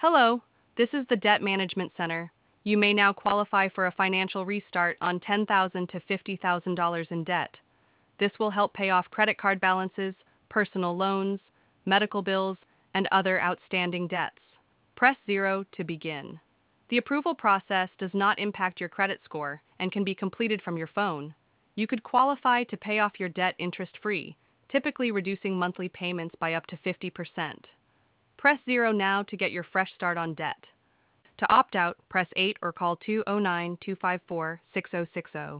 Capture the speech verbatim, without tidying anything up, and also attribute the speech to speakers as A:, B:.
A: Hello, this is the Debt Management Center. You may now qualify for a financial restart on ten thousand dollars to fifty thousand dollars in debt. This will help pay off credit card balances, personal loans, medical bills, and other outstanding debts. Press zero to begin. The approval process does not impact your credit score and can be completed from your phone. You could qualify to pay off your debt interest-free, typically reducing monthly payments by up to fifty percent. Press zero now to get your fresh start on debt. To opt out, press eight or call two oh nine, two five four, six oh six oh.